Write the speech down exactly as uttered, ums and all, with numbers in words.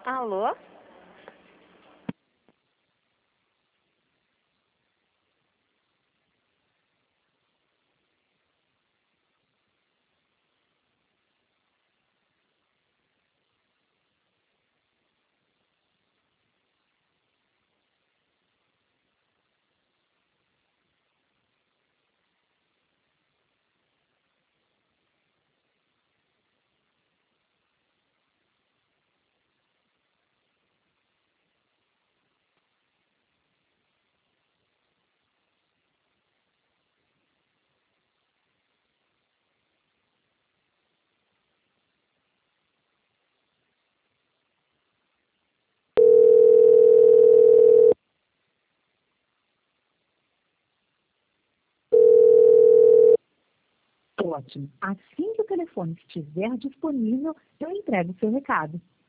Alô? Ótimo. Assim que o telefone estiver disponível, eu entrego o seu recado.